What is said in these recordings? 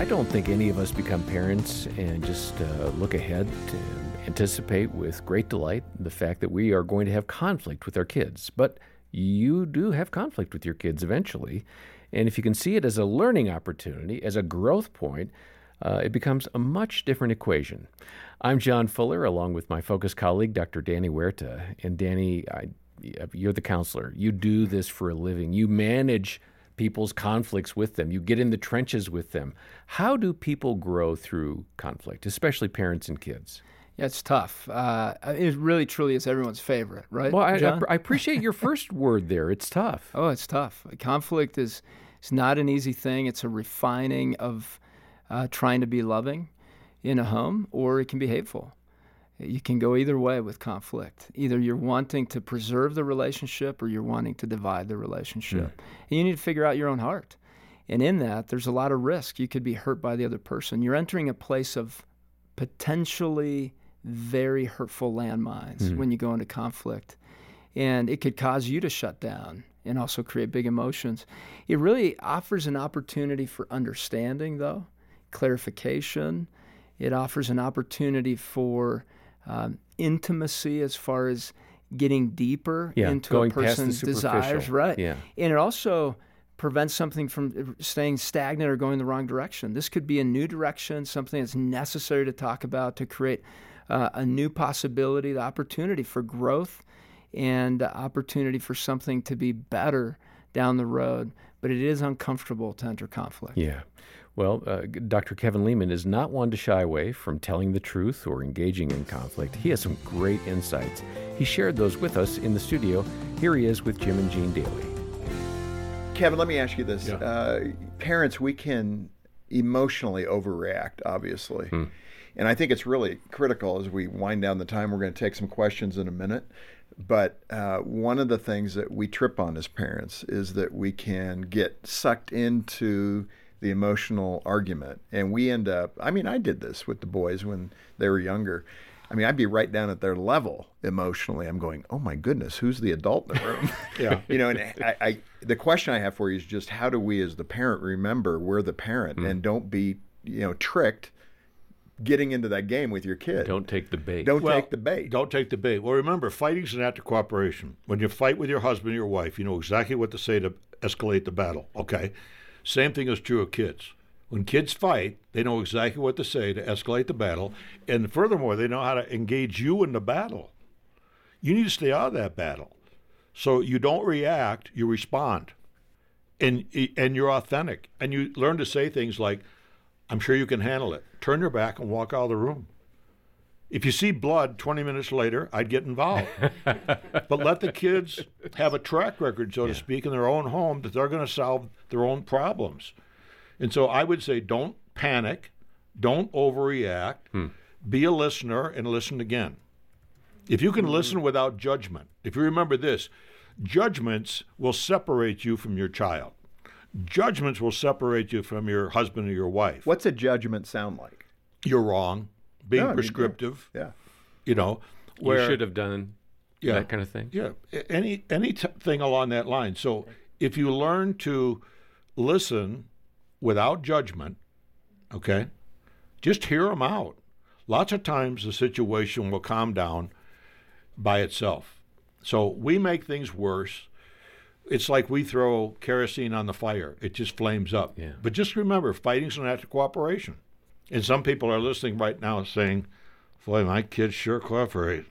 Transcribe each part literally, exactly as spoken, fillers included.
I don't think any of us become parents and just uh, look ahead and anticipate with great delight the fact that we are going to have conflict with our kids. But you do have conflict with your kids eventually. And if you can see it as a learning opportunity, as a growth point, uh, it becomes a much different equation. I'm John Fuller, along with my Focus colleague, Doctor Danny Huerta. And Danny, I, you're the counselor. You do this for a living. You manage people's conflicts with them. You get in the trenches with them. How do people grow through conflict, especially parents and kids? Yeah, it's tough. Uh, it really, truly is everyone's favorite, right, Well, I, John? I, I appreciate your first word there. It's tough. Oh, it's tough. Conflict is it's not an easy thing. It's a refining of uh, trying to be loving in a home, or it can be hateful. You can go either way with conflict. Either you're wanting to preserve the relationship or you're wanting to divide the relationship. Mm. And you need to figure out your own heart. And in that, there's a lot of risk. You could be hurt by the other person. You're entering a place of potentially very hurtful landmines mm. when you go into conflict. And it could cause you to shut down and also create big emotions. It really offers an opportunity for understanding, though, clarification. It offers an opportunity for um, intimacy as far as getting deeper yeah, into a person's desires. Right. Yeah. And it also prevents something from staying stagnant or going the wrong direction. This could be a new direction, something that's necessary to talk about to create uh, a new possibility, the opportunity for growth and the opportunity for something to be better down the road. But it is uncomfortable to enter conflict. Yeah. Well, uh, Doctor Kevin Leman is not one to shy away from telling the truth or engaging in conflict. He has some great insights. He shared those with us in the studio. Here he is with Jim and Jean Daly. Kevin, let me ask you this. Yeah. Uh, parents, we can emotionally overreact, obviously. Hmm. And I think it's really critical as we wind down the time. We're going to take some questions in a minute. But uh, one of the things that we trip on as parents is that we can get sucked into the emotional argument. And we end up, I mean, I did this with the boys when they were younger. I mean, I'd be right down at their level emotionally. I'm going, oh my goodness, who's the adult in the room? yeah. You know, and I, I, the question I have for you is just how do we as the parent remember we're the parent mm. and don't be, you know, tricked getting into that game with your kid. Don't take the bait. Don't well, take the bait. Don't take the bait. Well, remember, fighting's an act of cooperation. When you fight with your husband or your wife, you know exactly what to say to escalate the battle, okay? Same thing is true of kids. When kids fight, they know exactly what to say to escalate the battle. And furthermore, they know how to engage you in the battle. You need to stay out of that battle. So you don't react, you respond. And and you're authentic. And you learn to say things like, I'm sure you can handle it. Turn your back and walk out of the room. If you see blood twenty minutes later, I'd get involved. But let the kids have a track record, so yeah. to speak, in their own home that they're going to solve their own problems. And so I would say don't panic, don't overreact, hmm. be a listener and listen again. If you can mm-hmm. listen without judgment, if you remember this, judgments will separate you from your child. Judgments will separate you from your husband or your wife. What's a judgment sound like? You're wrong. Being no, prescriptive. I mean, yeah. You know. Where, you should have done yeah, that kind of thing. Yeah. Any anything along that line. So if you learn to listen without judgment, okay, just hear them out. Lots of times the situation will calm down by itself. So we make things worse. It's like we throw kerosene on the fire. It just flames up. Yeah. But just remember, fighting's an act of cooperation. And some people are listening right now saying, boy, my kids sure cooperate.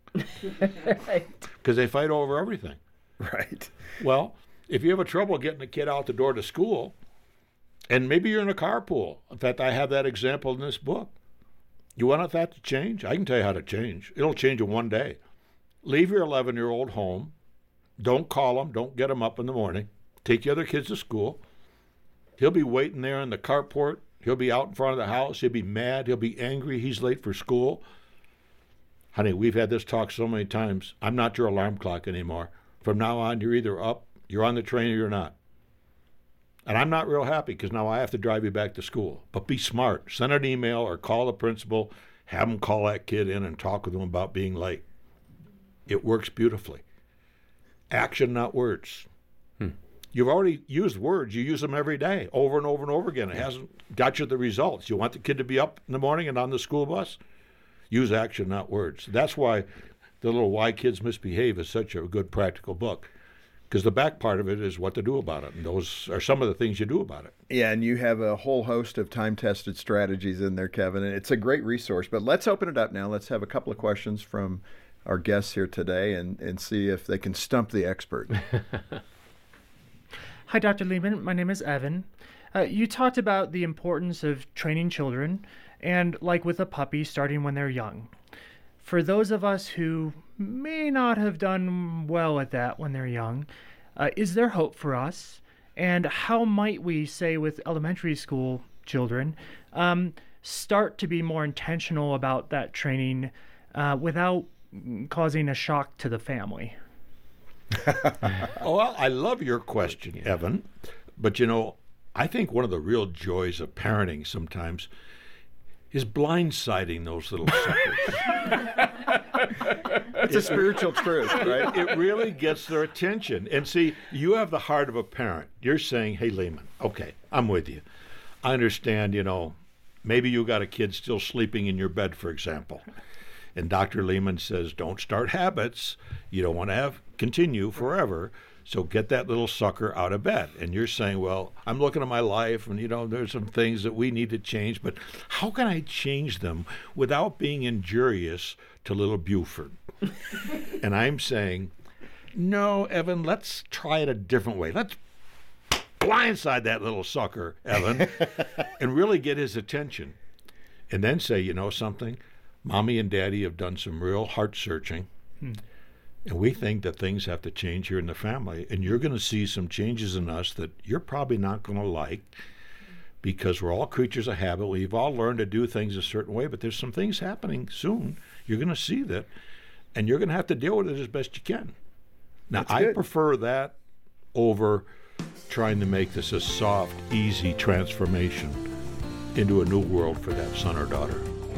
Because they fight over everything. Right. Well, if you have a trouble getting a kid out the door to school, and maybe you're in a carpool. In fact, I have that example in this book. You want that to change? I can tell you how to change. It'll change in one day. Leave your eleven-year-old home. Don't call him. Don't get him up in the morning. Take the other kids to school. He'll be waiting there in the carport. He'll be out in front of the house. He'll be mad. He'll be angry. He's late for school. Honey, we've had this talk so many times. I'm not your alarm clock anymore. From now on, you're either up, you're on the train, or you're not. And I'm not real happy because now I have to drive you back to school. But be smart. Send an email or call the principal. Have him call that kid in and talk with him about being late. It works beautifully. Action, not words. Hmm. You've already used words. You use them every day, over and over and over again. It hasn't got you the results. You want the kid to be up in the morning and on the school bus? Use action, not words. That's why the little Why Kids Misbehave is such a good practical book, because the back part of it is what to do about it. And those are some of the things you do about it. Yeah, and you have a whole host of time-tested strategies in there, Kevin. And it's a great resource. But let's open it up now. Let's have a couple of questions from our guests here today and, and see if they can stump the expert. Hi, Doctor Leman. My name is Evan. Uh, you talked about the importance of training children and, like with a puppy, starting when they're young. For those of us who may not have done well at that when they're young, uh, is there hope for us? And how might we, say with elementary school children, um, start to be more intentional about that training uh, without causing a shock to the family? Oh, well, I love your question, Evan. But, you know, I think one of the real joys of parenting sometimes is blindsiding those little suckers. It's a spiritual truth, right? It really gets their attention. And see, you have the heart of a parent. You're saying, hey, Lehman, okay, I'm with you. I understand, you know, maybe you got a kid still sleeping in your bed, for example. And Doctor Lehman says, don't start habits. You don't want to have continue forever. So get that little sucker out of bed. And you're saying, well, I'm looking at my life and, you know, there's some things that we need to change, but how can I change them without being injurious to little Buford? And I'm saying, no, Evan, let's try it a different way. Let's blindside that little sucker, Evan, and really get his attention. And then say, you know something? Mommy and Daddy have done some real heart searching. Hmm. And we think that things have to change here in the family. And you're going to see some changes in us that you're probably not going to like, because we're all creatures of habit. We've all learned to do things a certain way, but there's some things happening soon. You're going to see that, and you're going to have to deal with it as best you can. Now, That's I good. prefer that over trying to make this a soft, easy transformation into a new world for that son or daughter.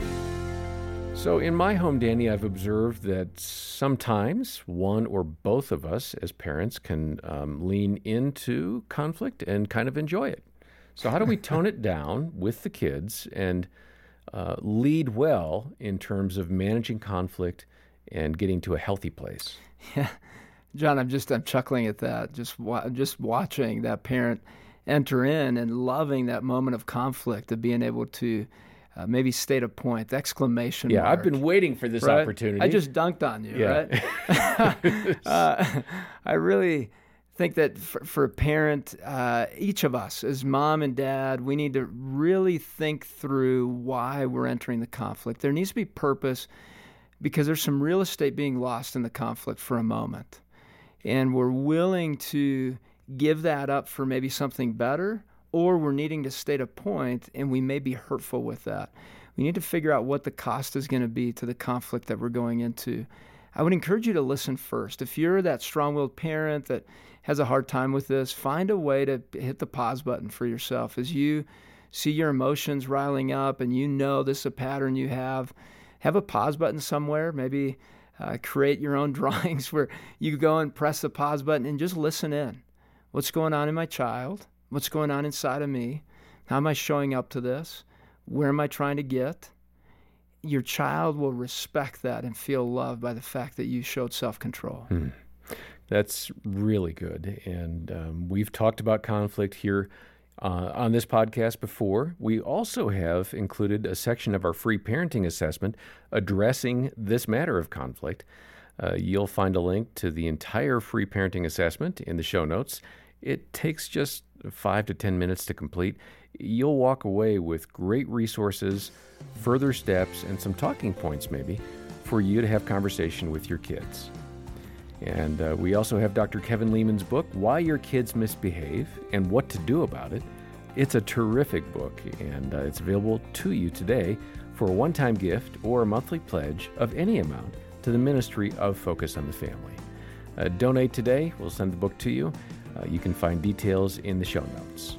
So in my home, Danny, I've observed that sometimes one or both of us as parents can um, lean into conflict and kind of enjoy it. So how do we tone it down with the kids and uh, lead well in terms of managing conflict and getting to a healthy place? Yeah, John, I'm just I'm chuckling at that. Just wa- just watching that parent enter in and loving that moment of conflict, of being able to uh, maybe state a point, the exclamation Yeah, mark. I've been waiting for this right? opportunity. I just dunked on you, Yeah. right? uh, I really think that for, for a parent, uh, each of us as mom and dad, we need to really think through why we're entering the conflict. There needs to be purpose, because there's some real estate being lost in the conflict for a moment. And we're willing to give that up for maybe something better, or we're needing to state a point and we may be hurtful with that. We need to figure out what the cost is going to be to the conflict that we're going into. I would encourage you to listen first. If you're that strong-willed parent that has a hard time with this, find a way to hit the pause button for yourself. As you see your emotions riling up and you know this is a pattern you have, have a pause button somewhere. Maybe uh, create your own drawings where you go and press the pause button and just listen in. What's going on in my child? What's going on inside of me? How am I showing up to this? Where am I trying to get? Your child will respect that and feel loved by the fact that you showed self-control. Hmm. That's really good. And um, we've talked about conflict here uh, on this podcast before. We also have included a section of our free parenting assessment addressing this matter of conflict. Uh, you'll find a link to the entire free parenting assessment in the show notes. It takes just five to ten minutes to complete. You'll walk away with great resources, further steps, and some talking points maybe for you to have conversation with your kids. And uh, we also have Doctor Kevin Leman's book, Why Your Kids Misbehave and What to Do About It. It's a terrific book, and uh, it's available to you today for a one-time gift or a monthly pledge of any amount to the Ministry of Focus on the Family. Uh, donate today. We'll send the book to you. Uh, you can find details in the show notes.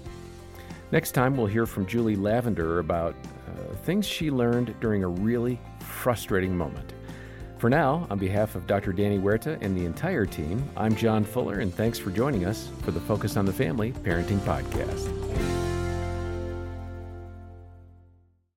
Next time, we'll hear from Julie Lavender about uh, things she learned during a really frustrating moment. For now, on behalf of Doctor Danny Huerta and the entire team, I'm John Fuller, and thanks for joining us for the Focus on the Family Parenting Podcast.